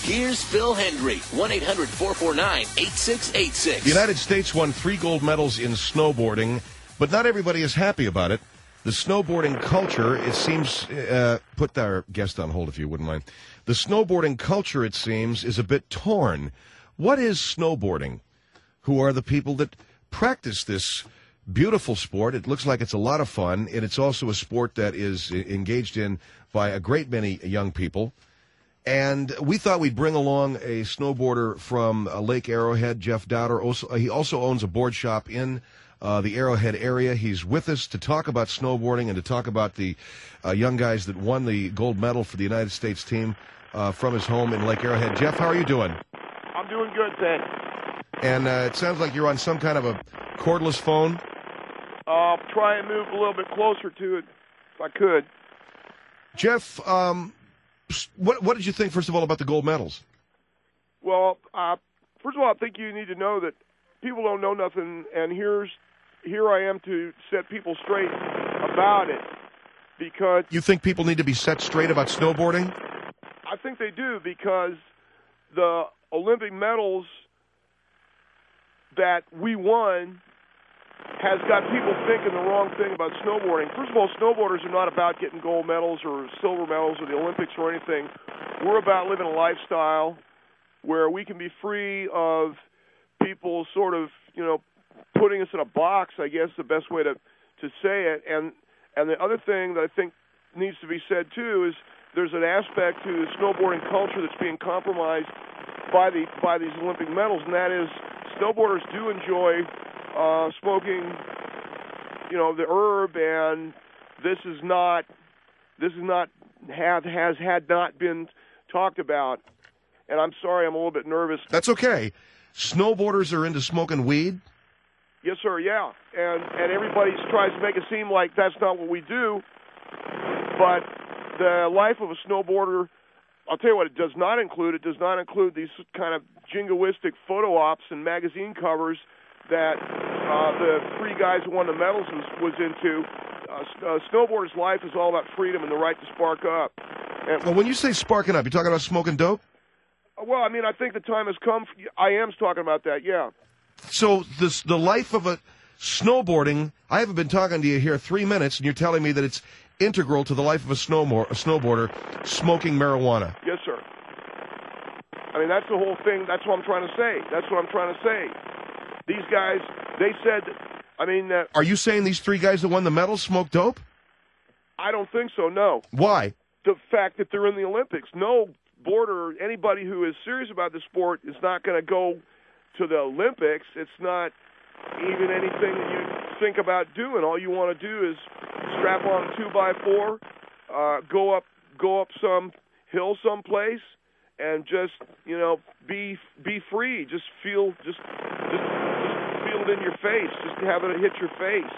Here's Phil Hendry, 1-800-449-8686. The United States won 3 gold medals in snowboarding, but not everybody is happy about it. The snowboarding culture, it seems, put our guest on hold if you wouldn't mind. The snowboarding culture, it seems, is a bit torn. What is snowboarding? Who are the people that practice this beautiful sport? It looks like it's a lot of fun, and it's also a sport that is engaged in by a great many young people. And we thought we'd bring along a snowboarder from Lake Arrowhead, Jeff Dowder. He also owns a board shop in the Arrowhead area. He's with us to talk about snowboarding and to talk about the young guys that won the gold medal for the United States team from his home in Lake Arrowhead. Jeff, how are you doing? I'm doing good, thanks. And it sounds like you're on some kind of a cordless phone. I'll try and move a little bit closer to it if I could. Jeff, what did you think, first of all, about the gold medals? Well, first of all, I think you need to know that people don't know nothing, and here I am to set people straight about it. Because you think people need to be set straight about snowboarding? I think they do, because the Olympic medals that we won has got people thinking the wrong thing about snowboarding. First of all, snowboarders are not about getting gold medals or silver medals or the Olympics or anything. We're about living a lifestyle where we can be free of people sort of, putting us in a box, I guess the best way to say it. And the other thing that I think needs to be said, too, is there's an aspect to the snowboarding culture that's being compromised by these Olympic medals, and that is snowboarders do enjoy smoking, the herb, and this has not been talked about. And I'm sorry, I'm a little bit nervous. That's okay. Snowboarders are into smoking weed? Yes, sir, yeah. And everybody tries to make it seem like that's not what we do. But the life of a snowboarder, I'll tell you what it does not include. It does not include these kind of jingoistic photo ops and magazine covers that the 3 guys who won the medals was into. Snowboarder's life is all about freedom and the right to spark up. Well, when you say sparking up, you're talking about smoking dope? Well, I mean, I think the time has come. I am talking about that, yeah. So the life of a snowboarding, I haven't been talking to you here 3 minutes, and you're telling me that it's integral to the life of a snowboarder, smoking marijuana. Yes, sir. I mean, that's the whole thing. That's what I'm trying to say. These guys, they said, Are you saying these 3 guys that won the medal smoked dope? I don't think so, no. Why? The fact that they're in the Olympics. No boarder, anybody who is serious about the sport is not going to go to the Olympics. It's not even anything that you think about doing. All you want to do is strap on a 2x4, go up some hill someplace, and just be free. Just feel it in your face. Just have it hit your face.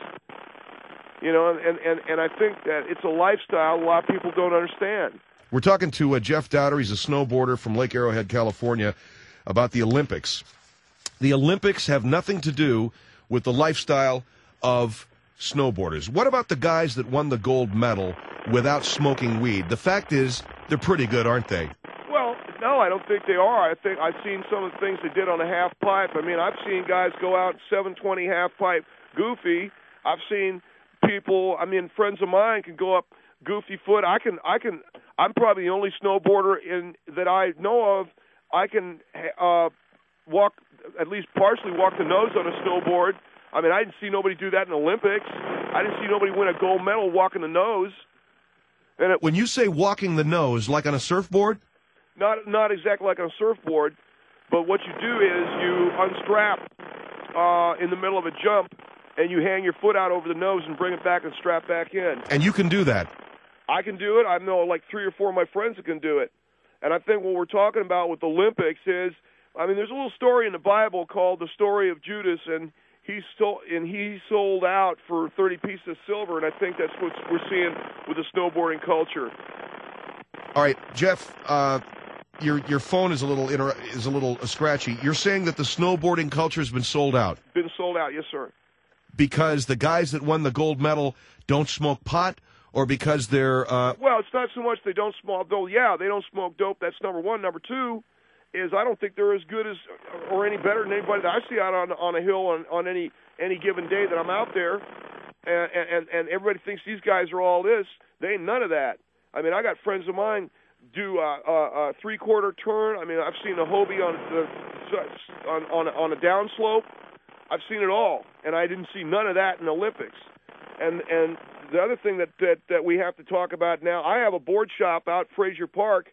And I think that it's a lifestyle a lot of people don't understand. We're talking to Jeff Dowder. He's a snowboarder from Lake Arrowhead, California, about the Olympics. The Olympics have nothing to do with the lifestyle of snowboarders. What about the guys that won the gold medal without smoking weed? The fact is, they're pretty good, aren't they? Well, no, I don't think they are. I think I've seen some of the things they did on a half pipe. I mean, I've seen guys go out 720 half pipe goofy. I've seen people, friends of mine can go up goofy foot. I'm probably the only snowboarder that I know of. I can walk, at least partially walk the nose on a snowboard. I didn't see nobody do that in the Olympics. I didn't see nobody win a gold medal walking the nose. And when you say walking the nose, like on a surfboard? Not exactly like on a surfboard, but what you do is you unstrap in the middle of a jump, and you hang your foot out over the nose and bring it back and strap back in. And you can do that? I can do it. I know like 3 or 4 of my friends that can do it. And I think what we're talking about with the Olympics is, there's a little story in the Bible called the story of Judas, and he sold out for 30 pieces of silver, and I think that's what we're seeing with the snowboarding culture. All right, Jeff, your phone is a little scratchy. You're saying that the snowboarding culture has been sold out? Been sold out, yes, sir. Because the guys that won the gold medal don't smoke pot, or because they're... Well, it's not so much they don't smoke, though, yeah, they don't smoke dope, that's number one. Number two, is I don't think they're as good as or any better than anybody that I see out on a hill on any given day that I'm out there. And everybody thinks these guys are all this. They ain't none of that. I mean, I got friends of mine do a three-quarter turn. I mean, I've seen a Hobie on a downslope. I've seen it all, and I didn't see none of that in the Olympics. And the other thing that we have to talk about now, I have a board shop out Frazier Park,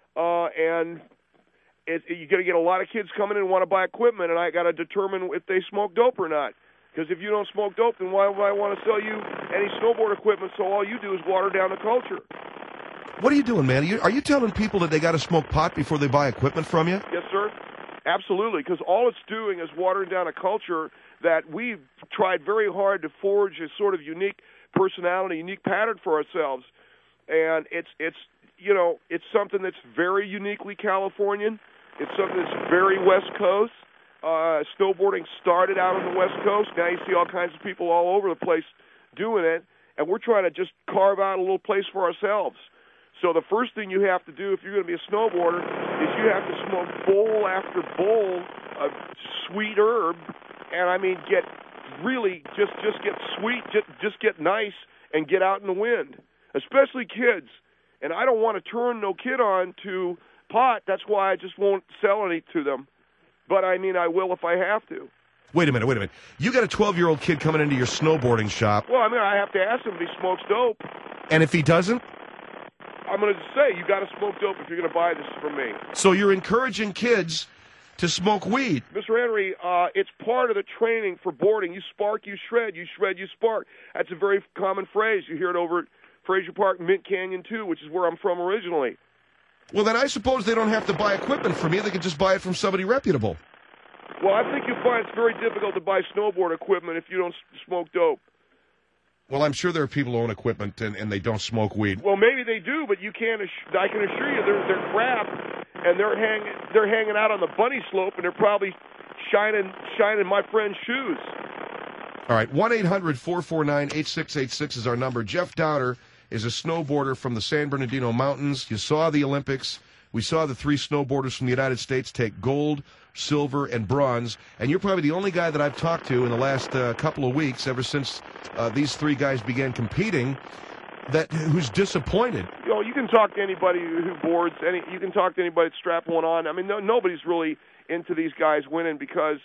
and you're going to get a lot of kids coming in and want to buy equipment, and I got to determine if they smoke dope or not. Because if you don't smoke dope, then why would I want to sell you any snowboard equipment? So all you do is water down the culture. What are you doing, man? Are you telling people that they got to smoke pot before they buy equipment from you? Yes, sir. Absolutely, because all it's doing is watering down a culture that we've tried very hard to forge a sort of unique personality, unique pattern for ourselves. And it's something that's very uniquely Californian. It's something that's very West Coast. Snowboarding started out on the West Coast. Now you see all kinds of people all over the place doing it, and we're trying to just carve out a little place for ourselves. So the first thing you have to do if you're going to be a snowboarder is you have to smoke bowl after bowl of sweet herb, and I mean get really just get sweet, just get nice, and get out in the wind, especially kids. And I don't want to turn no kid on to pot. That's why I just won't sell any to them. But, I mean, I will if I have to. Wait a minute. You got a 12-year-old kid coming into your snowboarding shop. Well, I mean, I have to ask him if he smokes dope. And if he doesn't? I'm going to say, you got to smoke dope if you're going to buy this from me. So you're encouraging kids to smoke weed. Mr. Henry, it's part of the training for boarding. You spark, you shred. You shred, you spark. That's a very common phrase. You hear it over at Frazier Park, Mint Canyon, too, which is where I'm from originally. Well, then I suppose they don't have to buy equipment from you. They can just buy it from somebody reputable. Well, I think you'll find it's very difficult to buy snowboard equipment if you don't smoke dope. Well, I'm sure there are people who own equipment and they don't smoke weed. Well, maybe they do, but you can't. I can assure you, they're crap, and they're hanging out on the bunny slope, and they're probably shining my friend's shoes. All right, 1-800-449-8686 is our number. Jeff Dowder is a snowboarder from the San Bernardino Mountains. You saw the Olympics. We saw the three snowboarders from the United States take gold, silver, and bronze. And you're probably the only guy that I've talked to in the last couple of weeks, ever since these three guys began competing, who's disappointed. You know, you can talk to anybody who boards. You can talk to anybody that's strapping one on. I mean, nobody's really into these guys winning because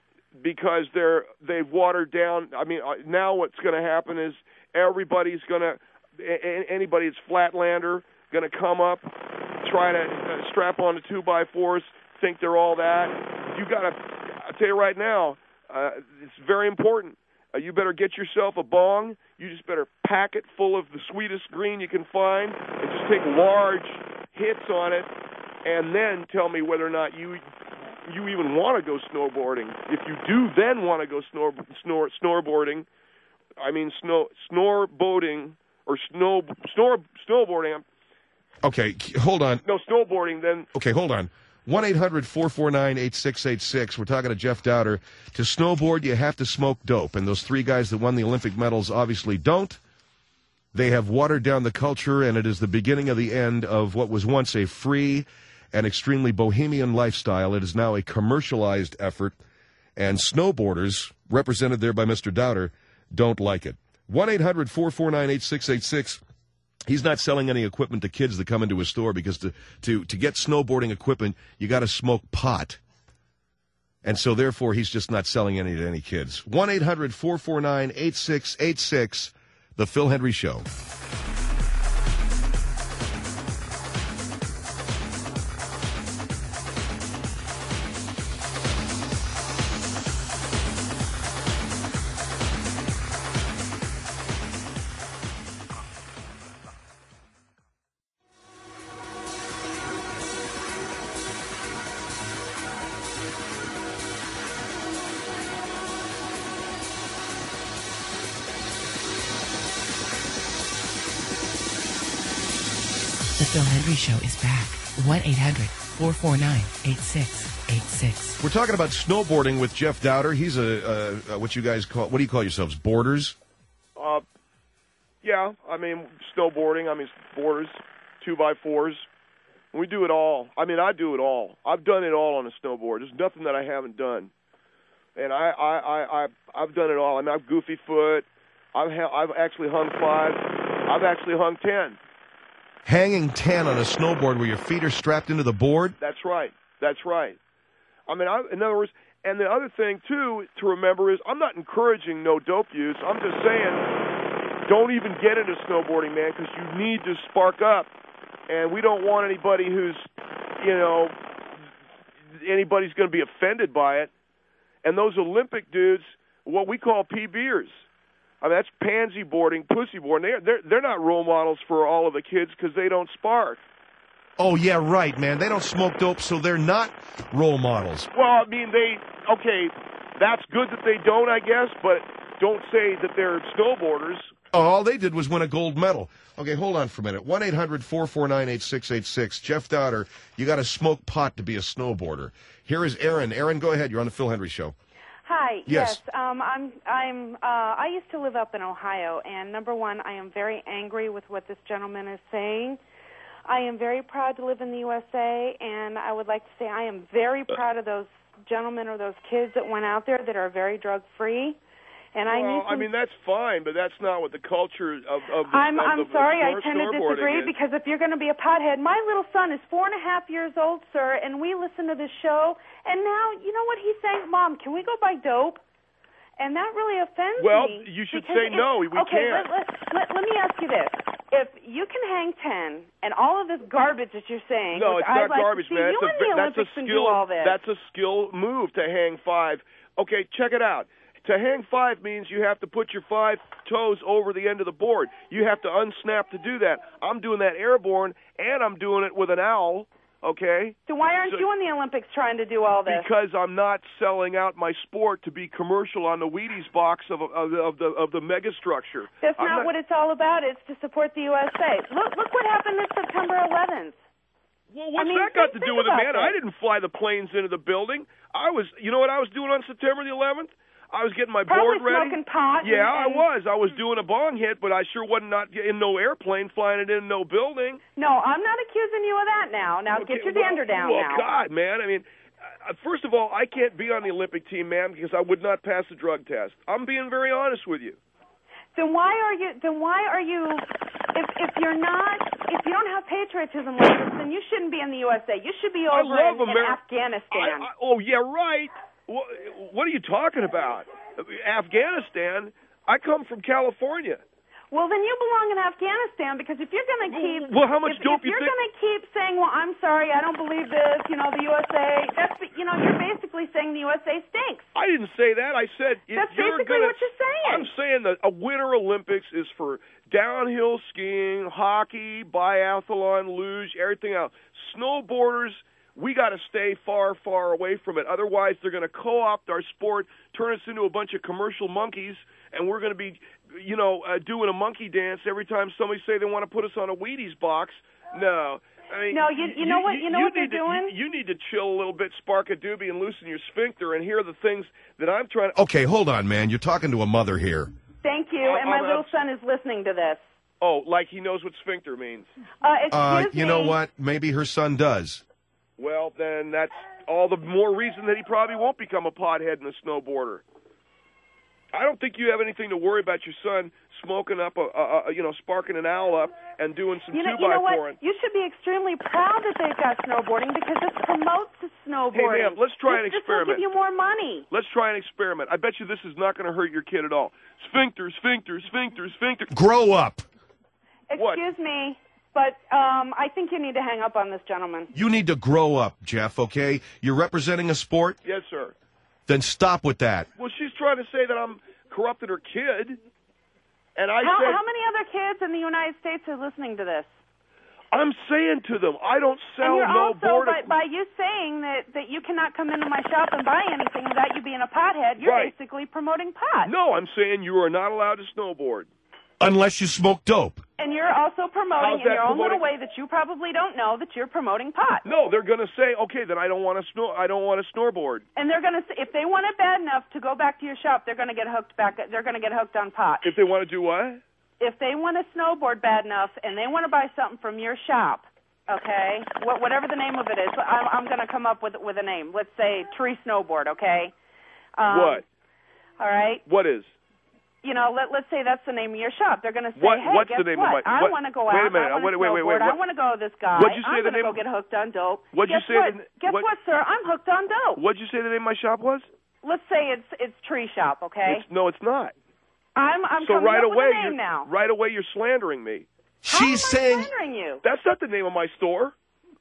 they've watered down. I mean, now what's going to happen is anybody that's flatlander going to come up, try to strap on the 2x4s, think they're all that. You got to, I'll tell you right now, it's very important. You better get yourself a bong. You just better pack it full of the sweetest green you can find and just take large hits on it, and then tell me whether or not you even want to go snowboarding. If you do then want to go snowboarding, I mean snowboarding or snowboarding. Okay, hold on. No, snowboarding then. Okay, hold on. 1-800-449-8686. We're talking to Jeff Dowder. To snowboard, you have to smoke dope. And those three guys that won the Olympic medals obviously don't. They have watered down the culture, and it is the beginning of the end of what was once a free and extremely bohemian lifestyle. It is now a commercialized effort, and snowboarders, represented there by Mr. Dowder, don't like it. 1-800-449-8686. He's not selling any equipment to kids that come into his store because to get snowboarding equipment, you got to smoke pot. And so, therefore, he's just not selling any to any kids. 1-800-449-8686, The Phil Hendrie Show. The Phil Hendrie Show is back. 1-800-449-8686. We're talking about snowboarding with Jeff Dowder. He's what do you call yourselves, boarders? Yeah, I mean, snowboarding, boarders, 2x4s. We do it all. I mean, I do it all. I've done it all on a snowboard. There's nothing that I haven't done. And I've done it all. I mean, I've goofy foot. I've actually hung 5. I've actually hung 10. Hanging 10 on a snowboard where your feet are strapped into the board? That's right. That's right. I mean, in other words, and the other thing, too, to remember is I'm not encouraging no dope use. I'm just saying don't even get into snowboarding, man, because you need to spark up. And we don't want anybody who's, anybody's going to be offended by it. And those Olympic dudes, what we call PBers, I mean, that's pansy boarding, pussy boarding. They're not role models for all of the kids because they don't spark. Oh, yeah, right, man. They don't smoke dope, so they're not role models. Well, I mean, that's good that they don't, I guess, but don't say that they're snowboarders. Oh, all they did was win a gold medal. Okay, hold on for a minute. 1-800-449-8686. Jeff Dowder, you got to smoke pot to be a snowboarder. Here is Aaron. Aaron, go ahead. You're on the Phil Hendry Show. Hi. Yes. I used to live up in Ohio, and number one, I am very angry with what this gentleman is saying. I am very proud to live in the USA, and I would like to say I am very proud of those gentlemen or those kids that went out there that are very drug-free. And I mean, that's fine, but that's not what the culture of I'm sorry, I tend to disagree because if you're going to be a pothead, my little son is 4.5 years old, sir, and we listen to this show, and now, you know what he's saying? Mom, can we go buy dope? And that really offends me. Well, you should say no, we can't. Let me ask you this. If you can hang 10 and all of this garbage that you're saying, no, it's not garbage, man. That's a skill. That's a skill move to hang 5. Okay, check it out. To hang 5 means you have to put your 5 toes over the end of the board. You have to unsnap to do that. I'm doing that airborne, and I'm doing it with an owl, okay? So why aren't you in the Olympics trying to do all this? Because I'm not selling out my sport to be commercial on the Wheaties box of the megastructure. That's not what it's all about. It's to support the USA. Look what happened this September 11th. Well, what's that got to do with it, man? I didn't fly the planes into the building. You know what I was doing on September the 11th? I was getting my board ready. Smoking pot. Yeah, I was. I was doing a bong hit, but I sure wasn't not in no airplane, flying it in no building. No, I'm not accusing you of that now. Now, get your dander down now. Well, God, man. I mean, first of all, I can't be on the Olympic team, man, because I would not pass the drug test. I'm being very honest with you. Then why are you? If you don't have patriotism like this, then you shouldn't be in the USA. You should be over in Afghanistan. Oh, yeah, right. What are you talking about? Afghanistan? I come from California. Well, then you belong in Afghanistan because if you're going to keep... Well, how much dope if you're going to keep saying, well, I'm sorry, I don't believe this, the USA, you're basically saying the USA stinks. I didn't say that. I said... That's basically what you're saying. I'm saying that a Winter Olympics is for downhill skiing, hockey, biathlon, luge, everything else. Snowboarders... We got to stay far, far away from it. Otherwise, they're going to co-opt our sport, turn us into a bunch of commercial monkeys, and we're going to be, doing a monkey dance every time somebody say they want to put us on a Wheaties box. No. I mean, no, you know what they're doing? You need to chill a little bit, spark a doobie, and loosen your sphincter and hear the things that I'm trying to... Okay, hold on, man. You're talking to a mother here. Thank you, and my little son is listening to this. Oh, like he knows what sphincter means. Excuse me. You know what? Maybe her son does. Well, then that's all the more reason that he probably won't become a pothead and a snowboarder. I don't think you have anything to worry about your son smoking up, sparking an owl up and doing some 2x4. You know what? You should be extremely proud that they've got snowboarding because this promotes the snowboarding. Hey, ma'am, let's try an experiment. This will give you more money. Let's try an experiment. I bet you this is not going to hurt your kid at all. Sphincter, sphincter, sphincter, sphincter. Grow up. Excuse me. But I think you need to hang up on this gentleman. You need to grow up, Jeff, okay? You're representing a sport? Yes, sir. Then stop with that. Well, she's trying to say that I'm corrupting her kid. And how many other kids in the United States are listening to this? I'm saying to them, I don't sell no board. By you saying that you cannot come into my shop and buy anything without you being a pothead, you're basically promoting pot. No, I'm saying you are not allowed to snowboard. Unless you smoke dope. And you're also promoting in your own little way that you probably don't know that you're promoting pot. No, they're going to say, okay, then I don't want to snowboard. And they're going to say, if they want it bad enough to go back to your shop, they're going to get hooked They're going to get hooked on pot. If they want to do what? If they want to snowboard bad enough and they want to buy something from your shop, okay? Whatever the name of it is, I'm going to come up with a name. Let's say Tree Snowboard, okay? What? All right. What is? You know, let's say that's the name of your shop. They're going to say, what's guess the name what? of my? I want to go out. Wait a minute. I want to snowboard. I want to go with this guy. What'd you say I'm the going to name? go get hooked on dope. What'd you guess say? What? Guess what, sir? I'm hooked on dope. What'd you say the name of my shop was? Let's say it's Tree Shop, okay? No, it's not. I'm so coming right up away, with a name now. Right away, you're slandering me. She's How am I saying slandering you? That's not the name of my store.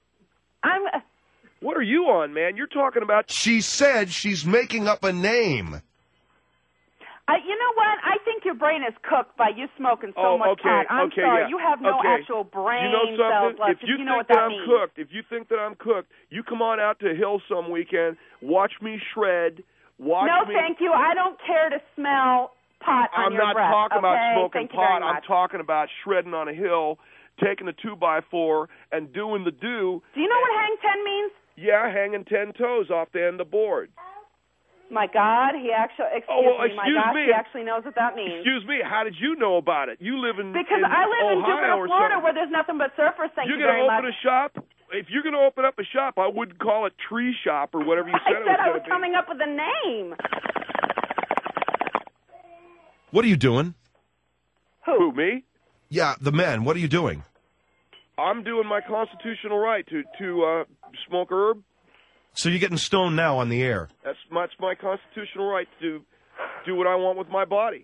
What are you on, man? You're talking about. she said she's making up a name. You know what? I think your brain is cooked by you smoking so much pot. I'm sorry. Yeah. You have no actual brain you know cells something? left. If you know think what that I'm means. cooked, if you think that I'm cooked, you come on out to Hill some weekend, watch me shred, watch me. No, thank you. I don't care to smell pot on I'm your not breath. talking about okay? smoking Thank you very pot. I'm much. talking about shredding on a hill, taking a 2x4, and doing the do. Do you know what hang 10 means? Yeah, hanging 10 toes off the end of the board. My God, he actually, he actually knows what that means. Excuse me, how did you know about it? You live in Because I live in Ohio Jupiter, Florida, something. where there's nothing but surfers. Thank you You're very much. going to open a shop? If you're going to open up a shop, I wouldn't call it Tree Shop or whatever you said it was I going was to be. coming up with a name. What are you doing? Who, me? Yeah, the men. What are you doing? I'm doing my constitutional right to smoke herb. So you're getting stoned now on the air. That's my constitutional right to do what I want with my body.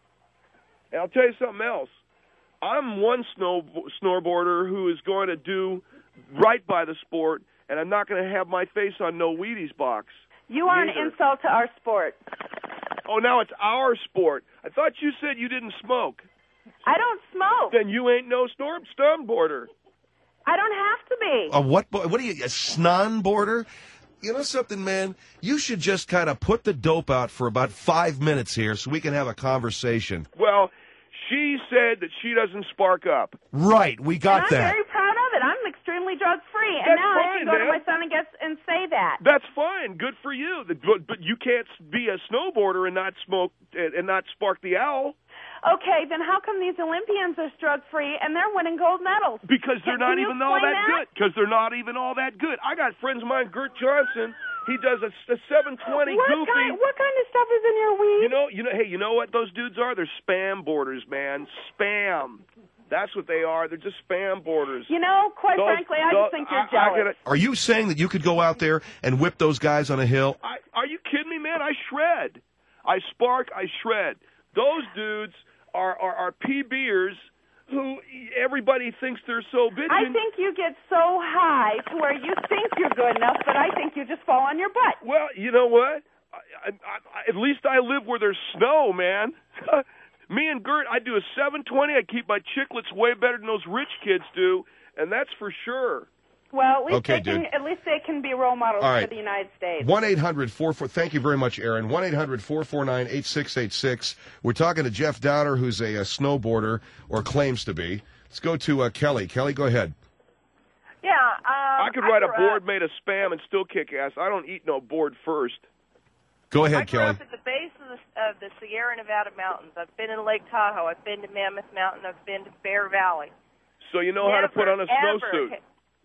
And I'll tell you something else. I'm one snowboarder who is going to do right by the sport, and I'm not going to have my face on no Wheaties box. You are an insult to our sport. Oh, now it's our sport. I thought you said you didn't smoke. I don't smoke. Then you ain't no snowboarder. I don't have to be. What are you, a snowboarder? You know something, man? You should just kind of put the dope out for about 5 minutes here so we can have a conversation. Well, she said that she doesn't spark up. Right, we got I'm that. very proud of it. I'm extremely drug-free. That's And now I fine, can go to man. my son and say that. That's fine. Good for you. But you can't be a snowboarder and not smoke and not spark the owl. Okay, then how come these Olympians are drug-free and they're winning gold medals? Because they're not Can you even all explain that good. Because they're not even all that good. I got friends of mine, Gert Johnson. He does a 720 goofy. What kind of stuff is in your weed? Hey, you know what those dudes are? They're spam boarders, man. Spam. That's what they are. They're just spam boarders. You know, quite frankly, I just think you're jealous. Are you saying that you could go out there and whip those guys on a hill? Are you kidding me, man? I shred. I spark, I shred. Those dudes are PBers who everybody thinks they're so bitchin'. I think you get so high to where you think you're good enough, but I think you just fall on your butt. Well, you know what? At least I live where there's snow, man. Me and Gert, I do a 720. I keep my chiclets way better than those rich kids do, and that's for sure. Well, at Okay, least they can be role models for the United States. 1-800-44. Thank you very much, Aaron. 1-800-449-8686. We're talking to Jeff Downer, who's a snowboarder, or claims to be. Let's go to Kelly. Kelly, go ahead. Yeah. I could write a board made of Spam and still kick ass. I don't eat no board first. Go I ahead, grew Kelly. up at the base of the Sierra Nevada mountains. I've been in Lake Tahoe. I've been to Mammoth Mountain. I've been to Bear Valley. So you know how to put on a snowsuit.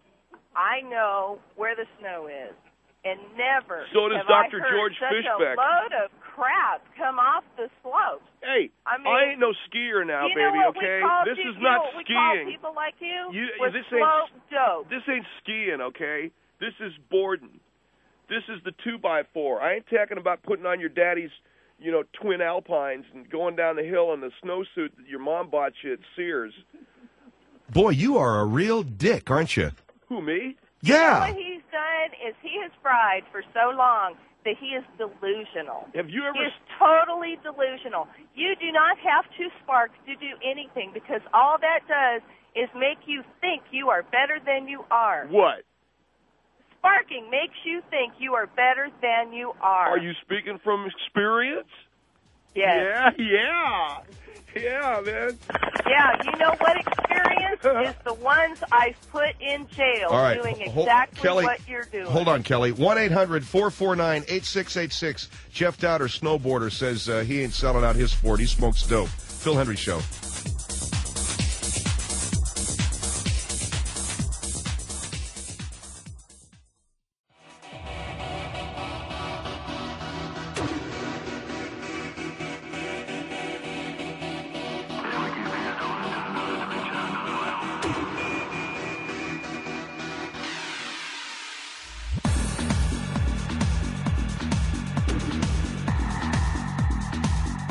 I know where the snow is, and never So does have Dr. I heard George such Fishbeck. a load of crap come off the slopes. Hey, I mean, I ain't no skier now, you know baby, what okay? we call This you, is you know not what we skiing. call people like you? This slope dope. This ain't skiing, okay? This is boarding. This is the 2x4. I ain't talking about putting on your daddy's, twin Alpines and going down the hill in the snowsuit that your mom bought you at Sears. Boy, you are a real dick, aren't you? Who, me? Yeah. What he's done is he has fried for so long that he is delusional. Have you ever... He is totally delusional. You do not have to spark to do anything because all that does is make you think you are better than you are. What? Sparking makes you think you are better than you are. Are you speaking from experience? Yes. Yeah, man. Yeah, you know what experience is the ones I've put in jail All right. doing exactly Kelly, what you're doing. Hold on, Kelly. 1-800-449-8686. Jeff Dowder, snowboarder, says he ain't selling out his sport. He smokes dope. Phil Hendry Show.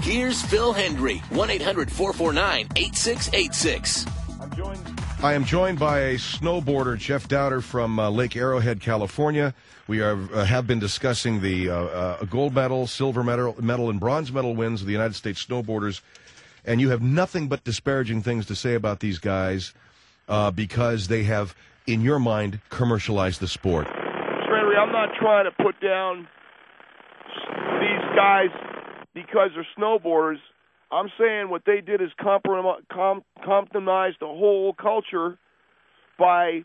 Here's Phil Hendry, 1-800-449-8686. I am joined by a snowboarder, Jeff Dowder from Lake Arrowhead, California. We have been discussing the gold medal, silver medal, and bronze medal wins of the United States snowboarders. And you have nothing but disparaging things to say about these guys because they have, in your mind, commercialized the sport. Henry, I'm not trying to put down these guys because they're snowboarders. I'm saying what they did is compromise the whole culture by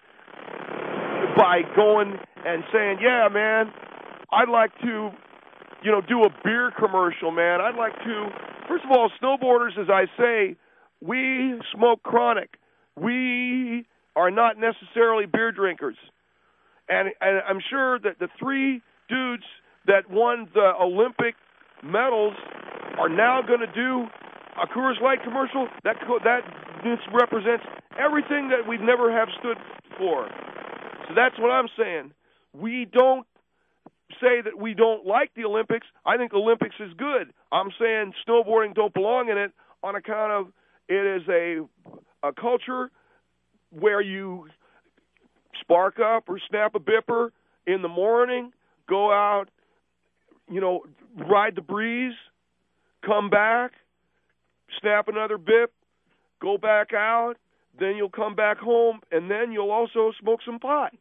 going and saying, yeah, man, I'd like to, do a beer commercial, man. I'd like to. First of all, snowboarders, as I say, we smoke chronic. We are not necessarily beer drinkers. And I'm sure that the three dudes that won the Olympic medals are now going to do a Coors Light commercial. This represents everything that we've never have stood for. So that's what I'm saying. We don't say that we don't like the Olympics. I think the Olympics is good. I'm saying snowboarding don't belong in it on account of it is a culture where you spark up or snap a bipper in the morning, go out, ride the breeze, come back, snap another bip, go back out, then you'll come back home, and then you'll also smoke some pot.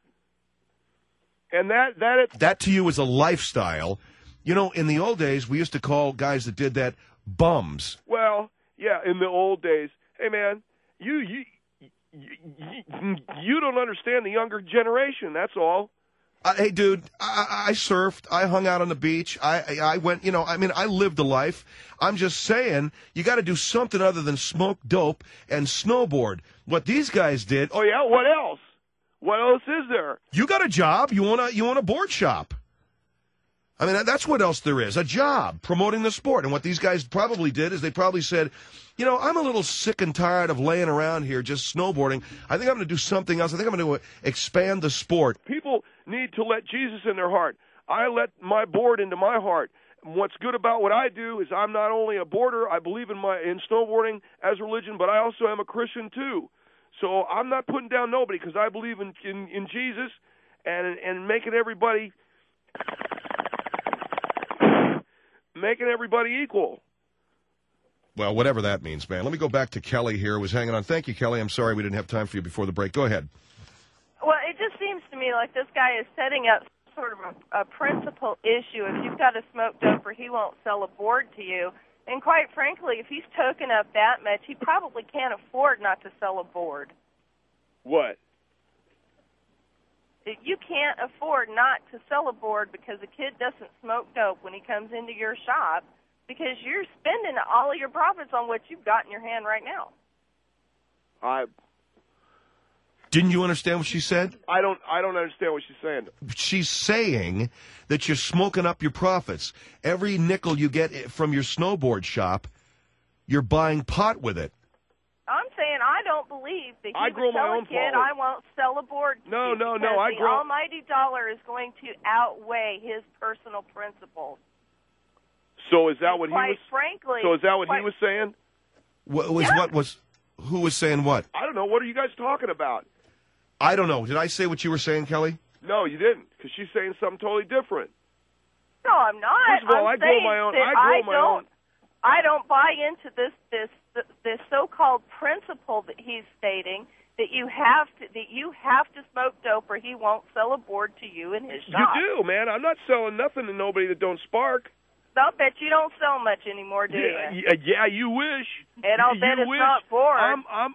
And that to you is a lifestyle. In the old days, we used to call guys that did that bums. Well, yeah, in the old days. Hey, man, you don't understand the younger generation, that's all. Hey, dude, I surfed. I hung out on the beach. I went, I lived a life. I'm just saying, you got to do something other than smoke dope and snowboard. What these guys did. Oh, yeah? What else? What else is there? You got a job. You want a board shop. I mean, that's what else there is, a job promoting the sport. And what these guys probably did is they probably said, I'm a little sick and tired of laying around here just snowboarding. I think I'm going to do something else. I think I'm going to expand the sport. People need to let Jesus in their heart. I let my board into my heart. What's good about what I do is I'm not only a boarder, I believe in snowboarding as religion, but I also am a Christian too. So I'm not putting down nobody because I believe in Jesus and making everybody equal. Well, whatever that means, man. Let me go back to Kelly here, who was hanging on. Thank you, Kelly. I'm sorry we didn't have time for you before the break. Go ahead. Well, it just seems to me like this guy is setting up sort of a principal issue. If you've got a smoke doper, he won't sell a board to you. And quite frankly, if he's token up that much, he probably can't afford not to sell a board. What? You can't afford not to sell a board because a kid doesn't smoke dope when he comes into your shop because you're spending all of your profits on what you've got in your hand right now. Didn't you understand what she said? I don't understand what she's saying. She's saying that you're smoking up your profits. Every nickel you get from your snowboard shop, you're buying pot with it. I'm saying I don't believe that I grow my own kid, I won't sell a board to No. the almighty dollar is going to outweigh his personal principles. So is that what he was? Frankly. So is that what he was saying? Who was saying what? I don't know. What are you guys talking about? I don't know. Did I say what you were saying, Kelly? No, you didn't, because she's saying something totally different. No, I'm not. First of all, I grow my own. I don't buy into this so-called principle that he's stating that you have to smoke dope or he won't sell a board to you in his shop. You do, man. I'm not selling nothing to nobody that don't spark. I'll bet you don't sell much anymore, do you? Yeah, you wish. And I'll bet it's not board. I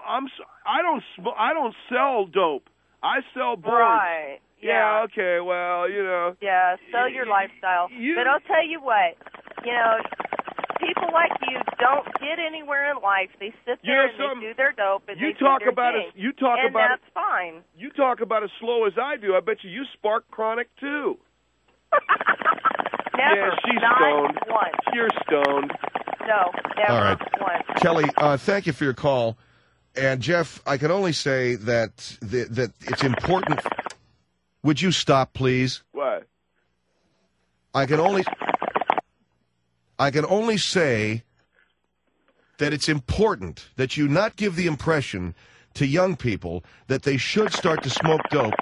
don't sell dope. I sell boards. Right. Yeah. Okay. Well, Yeah. Sell your lifestyle. But I'll tell you what. People like you don't get anywhere in life. They sit there and they do their dope and that's fine. You talk about as slow as I do. I bet you spark chronic too. Never. Yeah, she's not stoned. Once. You're stoned. No, never All right. once. Kelly, thank you for your call. And Jeff, I can only say that it's important. Would you stop, please? What? I can only. I can only say that it's important that you not give the impression to young people that they should start to smoke dope.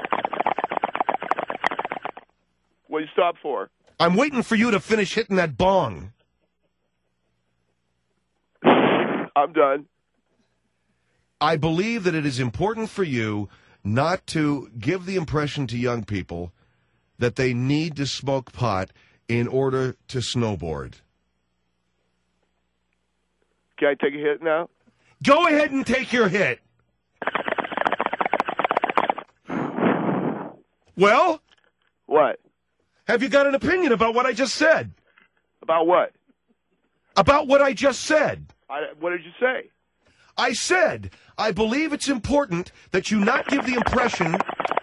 What do you stop for? I'm waiting for you to finish hitting that bong. I'm done. I believe that it is important for you not to give the impression to young people that they need to smoke pot in order to snowboard. Can I take a hit now? Go ahead and take your hit. Well? What? Have you got an opinion about what I just said? About what? About what I just said. What did you say? I said, I believe it's important that you not give the impression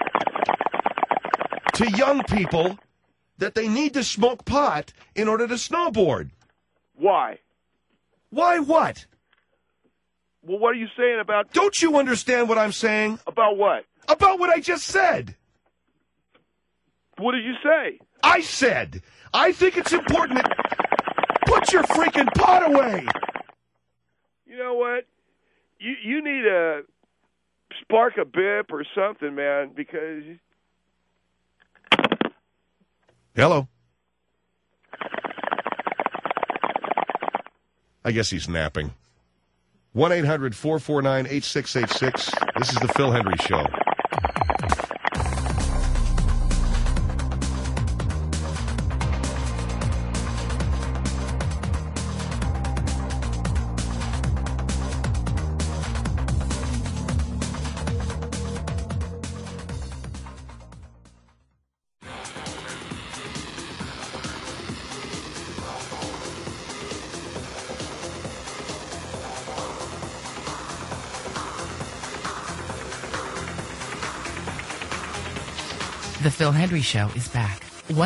to young people that they need to smoke pot in order to snowboard. Why? Why what? Well, what are you saying about... Don't you understand what I'm saying? About what? About what I just said. What did you say? I said, I think it's important that... Put your freaking pot away! You know what? You need to spark a bip or something, man, because... Hello? I guess he's napping. 1-800-449-8686. This is the Phil Hendry Show. The Phil Hendry Show is back.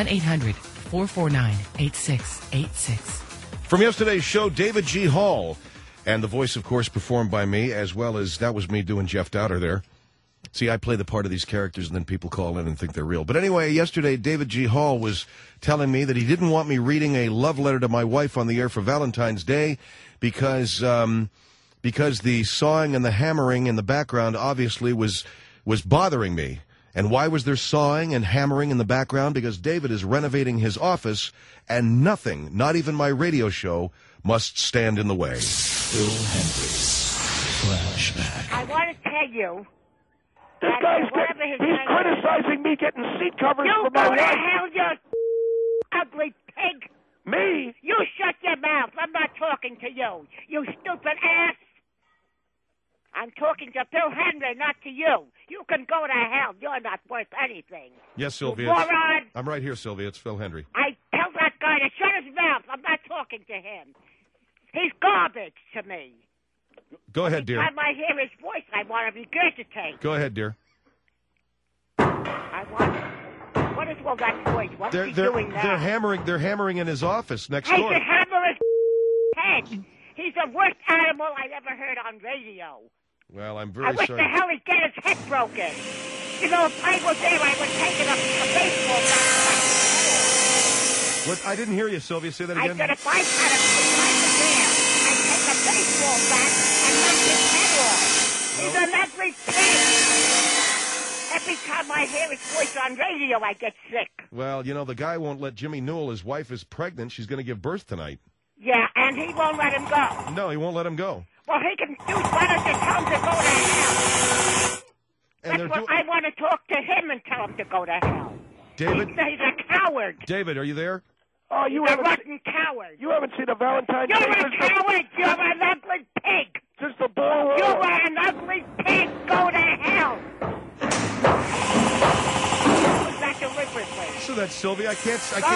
1-800-449-8686. From yesterday's show, David G. Hall. And the voice, of course, performed by me, as well as that was me doing Jeff Dowder there. See, I play the part of these characters, and then people call in and think they're real. But anyway, yesterday, David G. Hall was telling me that he didn't want me reading a love letter to my wife on the air for Valentine's Day because the sawing and the hammering in the background obviously was bothering me. And why was there sawing and hammering in the background? Because David is renovating his office, and nothing, not even my radio show, must stand in the way. Phil Hendry's Flashback. I want to tell you This that guy's whatever his he's name is, criticizing me getting seat covers you for go my to wife. hell, you ugly pig. Me? You shut your mouth. I'm not talking to you. You stupid ass. I'm talking to Phil Hendry, not to you. You can go to hell. You're not worth anything. Yes, Sylvia. You moron. I'm right here, Sylvia. It's Phil Hendry. I tell that guy to shut his mouth. I'm not talking to him. He's garbage to me. Go ahead, dear. Every time I hear his voice, I want to regurgitate. Go ahead, dear. I want to... What is all that voice? What's he doing now? They're hammering in his office next He door. should hammer his head. He's the worst animal I've ever heard on radio. Well, I'm I very wish sorry. the hell he'd get his head broken. You know, if I was there, I would take it up a baseball bat. What? I didn't hear you, Sylvia. Say that I again. said if I was there, I'd take a baseball bat and knock his head off. He's an ugly pig. Every time I hear his voice on radio, I get sick. Well, you know, the guy won't let Jimmy Newell. His wife is pregnant. She's going to give birth tonight. Yeah, and he won't let him go. No, he won't let him go. Well, he can do. Why don't you tell him to go to hell? And That's what I want to talk to him and tell him to go to hell. David? He's a coward. David, are you there? Oh, you He's a haven't rotten coward. you haven't seen a Valentine's You're Day a coward. You're an ugly pig. since the Boer War. You're an ugly pig. Go to hell. Was that deliberately? So that's Sylvia. I can't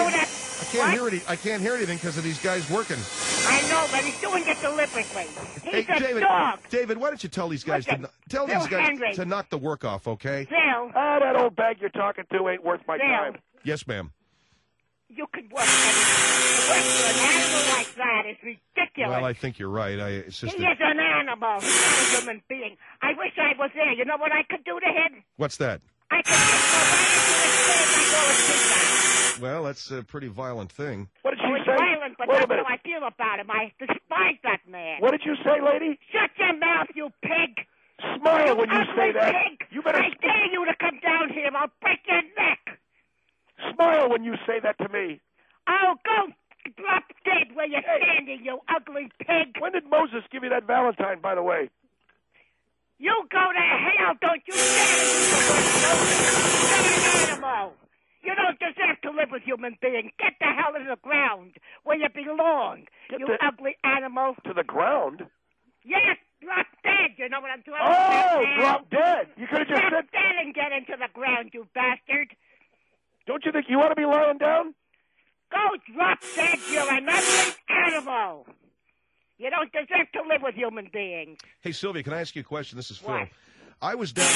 hear anything because of these guys working. I know, but he's doing it deliberately. He's a David, dog. David, why don't you tell these guys Listen, tell Phil these guys Hendry. to knock the work off, okay? Phil, That old bag you're talking to ain't worth my time. Yes, ma'am. you can work anything. To work for an animal like that is ridiculous. Well, I think you're right. It's just He is an animal. He's not a human being. I wish I was there. You know what I could do to him? what's that? I could just go right into his face and go and do that. Well, that's a pretty violent thing. What did she Oh, it's say? violent, but Wait a that's minute. how I feel about him. I despise that man. What did you say, lady? Shut your mouth, you pig! Smile when you say ugly that. pig! You better I dare you to come down here. I'll break your neck. smile when you say that to me. Oh, go drop dead where you're standing, you ugly pig. When did Moses give you that Valentine, by the way? You go to hell, don't you dare! You're an animal. You don't deserve to live with human beings. Get the hell in the ground where you belong, you ugly animal. To the ground? Yes, drop dead. You know what I'm talking about? Oh, now? drop dead. You could have just Drop said, dead and get into the ground, you bastard. don't you think you ought to be lying down? Go drop dead, you're an ugly animal. You don't deserve to live with human beings. Hey, Sylvia, can I ask you a question? This is Phil. What? I was down.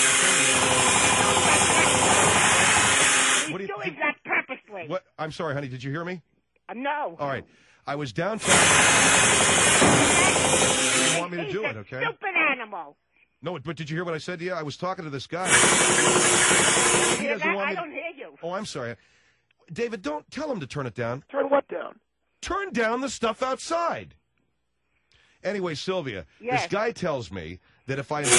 He's What do you- doing that purposely. What? I'm sorry, honey. Did you hear me? No. All right. I was downtown. You didn't want me to He's do a it, okay? stupid animal. No, but did you hear what I said to you? I was talking to this guy. He Hear doesn't that? want I me to- don't hear you. Oh, I'm sorry. David, don't tell him to turn it down. Turn what down? Turn down the stuff outside. Anyway, Sylvia, Yes. this guy tells me that if I...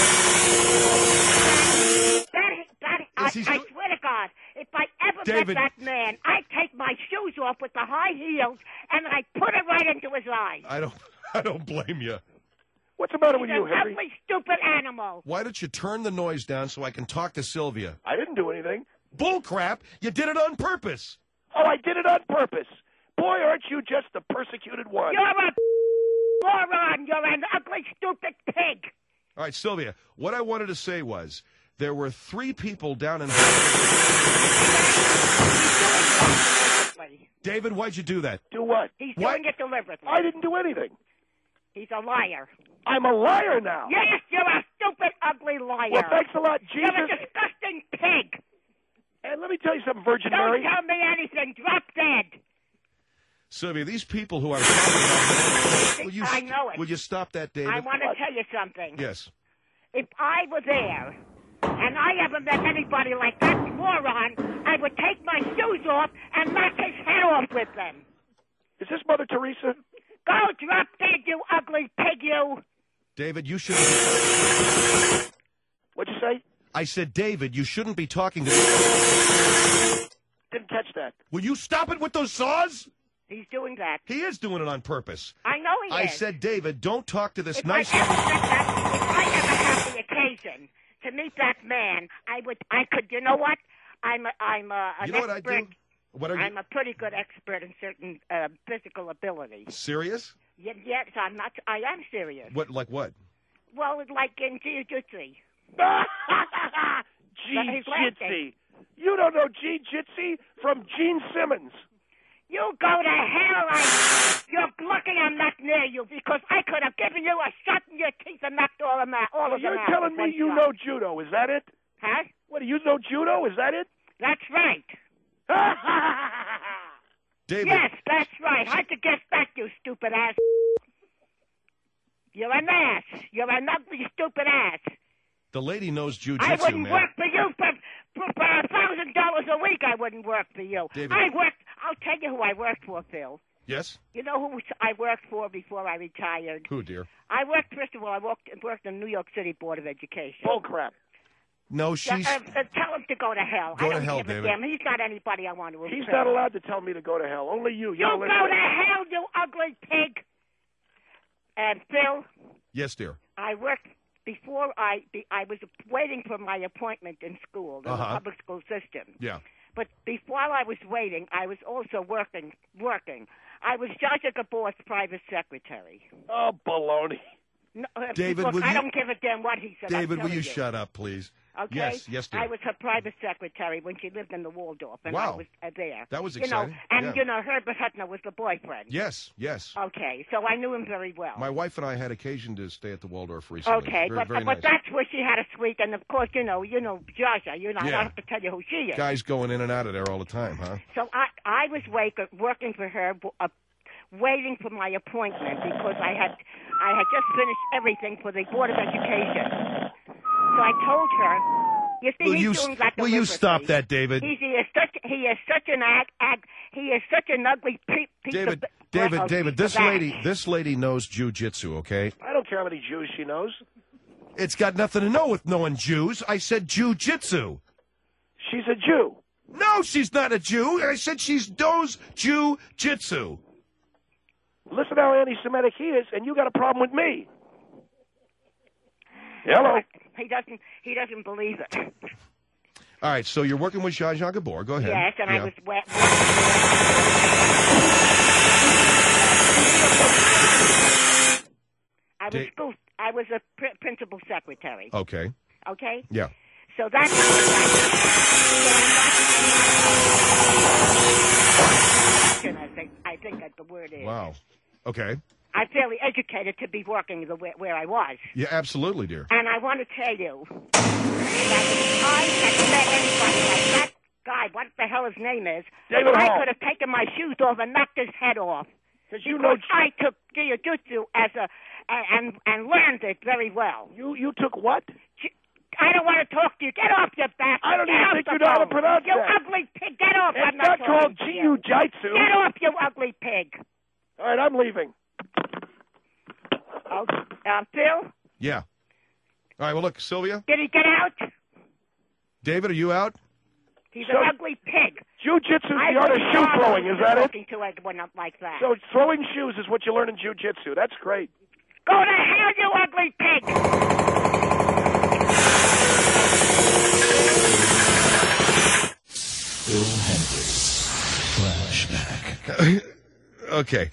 I Yes, he's swear do- to God, if I ever David. met that man, I'd take my shoes off with the high heels and I'd put it right into his eyes. I don't blame you. What's the matter He's with you, an Henry? ugly, stupid animal. Why don't you turn the noise down so I can talk to Sylvia? I didn't do anything. Bull crap! You did it on purpose. Oh, I did it on purpose. Boy, aren't you just the persecuted one? You're a moron. You're an ugly, stupid pig. All right, Sylvia, what I wanted to say was there were 3 people down in... David, why'd you do that? Do what? He's What? doing it deliberately. I didn't do anything. He's a liar. I'm a liar now. Yes, you're a stupid, ugly liar. Well, thanks a lot, You're a Jesus. disgusting pig. And let me tell you something, Virgin Don't Mary. tell me anything. Drop dead. Sylvia, these people who I was talking about... I know it. Will you stop that, David? I want to tell you something. Yes. If I were there and I ever met anybody like that moron, I would take my shoes off and knock his head off with them. Is this Mother Teresa? Go drop dead, you ugly pig, you. David, you should... What'd you say? I said, David, you shouldn't be talking to... Didn't catch that. Will you stop it with those saws? He's doing that. He is doing it on purpose. I know he I is. said, David, don't talk to this If nice... I ever have the occasion to meet that man, I could, you know what? I'm an You know what I expert. do? What are you... I'm a pretty good expert in certain physical abilities. Serious? Yes, I'm not. I am serious. What, like what? Well, like in jiu-jitsu. Jiu-jitsu. You don't know jiu-jitsu from Gene Simmons. You go to hell. You're lucky I'm not near you because I could have given you a shot in your teeth and knocked all of them out. You're telling me you know judo, is that it? Huh? What, do you know judo, is that it? That's right. David, Yes, that's right. How'd you guess that, you stupid ass? You're an ass. You're an ugly, stupid ass. the lady knows I jujitsu, wouldn't man. work for you for $1,000 a week. I wouldn't work for you. David. I'll tell you who I worked for, Phil. Yes? You know who I worked for before I retired? Who, dear? I worked, first of all, I worked in the New York City Board of Education. Bull crap. No, she's... Tell him to go to hell. Go I to don't hell, give a David. damn. He's not anybody I want to He's impress. not allowed to tell me to go to hell. Only you. You go to hell, you ugly pig. And Phil, Yes, dear. I worked before I was waiting for my appointment in school, in the public school system. Yeah. But before I was waiting, I was also working. I was Jaja Gabor's private secretary. Oh, baloney. No, David, look, will I you- don't give a damn what he said. David, I'm will you telling shut up, please? Okay? Yes, dear. I was her private secretary when she lived in the Waldorf, and Wow. I was there. That was You know, exciting. and Yeah. you know, Herbert Hutner was the boyfriend. Yes, yes. Okay, so I knew him very well. My wife and I had occasion to stay at the Waldorf recently. Okay, very, very but nice. that's where she had a suite, and of course, you know, Jaja. I Yeah. don't have to tell you who she is. Guys going in and out of there all the time, huh? So I was working for her, waiting for my appointment because I had just finished everything for the Board of Education. So I told her, you see, Will he's you doing that will you deliberately. stop that, David? He's such such an he is such an ugly piece of... David, this lady knows jujitsu, okay? I don't care how many Jews she knows. It's got nothing to do with knowing Jews. I said jujitsu. She's a Jew. No, she's not a Jew. I said she knows jujitsu. Listen how anti-Semitic he is, and you got a problem with me. Hello. He doesn't believe it. All right, so you're working with Zsa Zsa Gabor. Go ahead. Yes, and yeah. I was wet. I was a principal secretary. Okay. Okay? Yeah. So that's... I think that's the word is. Wow. Okay. I'm fairly educated to be working where I was. Yeah, absolutely, dear. And I want to tell you that if I had met anybody like that guy, what the hell his name is, David I Hall. could have taken my shoes off and knocked his head off. Because I took jiu-jitsu and learned it very well. You took what? I don't want to talk to you. Get off your back. I don't even think you know how to pronounce you that. You ugly pig. Get off. It's not called jiu-jitsu. Get off, you ugly pig. All right, I'm leaving. Oh, Phil? Yeah. All right, well, look, Sylvia. Did he get out? David, are you out? He's an ugly pig. Jiu-jitsu is the art of shoe throwing, is that it? Talking to anyone like that. So throwing shoes is what you learn in jiu-jitsu. That's great. Go to hell, you ugly pig! Phil Hendricks. Flashback. Okay.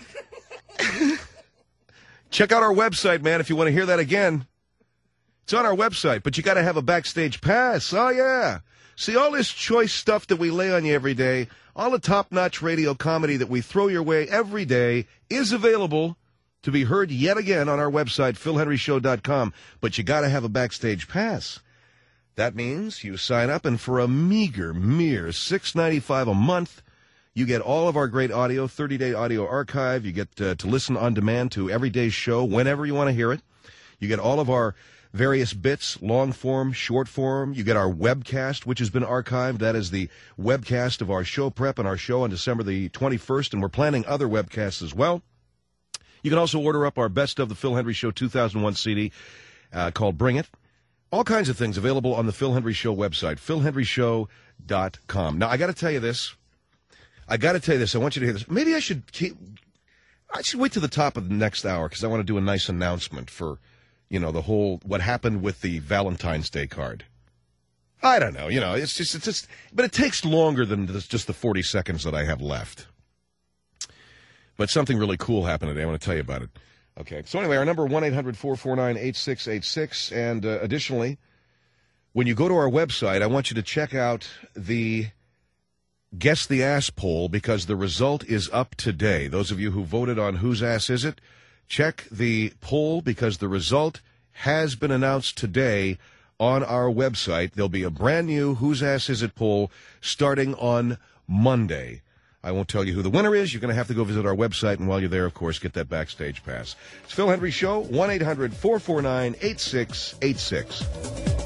Check out our website, man, if you want to hear that again. It's on our website, but you got to have a backstage pass. Oh, yeah. See, all this choice stuff that we lay on you every day, all the top-notch radio comedy that we throw your way every day is available to be heard yet again on our website, philhenryshow.com. But you got to have a backstage pass. That means you sign up, and for a mere $6.95 a month, you get all of our great audio, 30-day audio archive. You get to listen on demand to every day's show whenever you want to hear it. You get all of our various bits, long form, short form. You get our webcast, which has been archived. That is the webcast of our show prep and our show on December the 21st, and we're planning other webcasts as well. You can also order up our Best of the Phil Hendry Show 2001 CD called Bring It. All kinds of things available on the Phil Hendry Show website, philhenryshow.com. Now, I got to tell you this. I want you to hear this. Maybe I should wait to the top of the next hour because I want to do a nice announcement for, the whole, what happened with the Valentine's Day card. I don't know, it's just, but it takes longer than just the 40 seconds that I have left. But something really cool happened today. I want to tell you about it. Okay. So anyway, our number 1-800-449-8686. And additionally, when you go to our website, I want you to check out the Guess the Ass poll because the result is up today. Those of you who voted on Whose Ass Is It, check the poll because the result has been announced today on our website. There'll be a brand new Whose Ass Is It poll starting on Monday. I won't tell you who the winner is. You're going to have to go visit our website, and while you're there, of course, get that backstage pass. It's Phil Hendry Show, 1-800-449-8686.